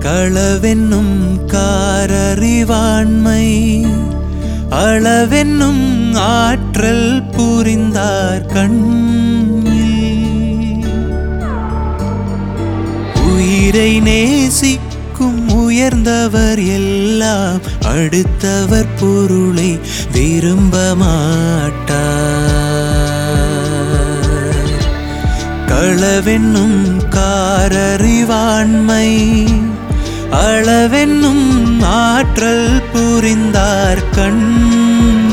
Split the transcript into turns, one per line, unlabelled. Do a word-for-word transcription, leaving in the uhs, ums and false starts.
களவென்னும் காரறிவாண்மை அளவென்னும் ஆற்றல் புரிந்தார் கண்ணில் உயிரை நேசிக்கும் உயர்ந்தவர் எல்லாம் அடுத்தவர் பொருளை விரும்ப மாட்டார். களவென்னும் காரறிவாண்மை அளவென்னும் ஆற்றல் புரிந்தார் கண்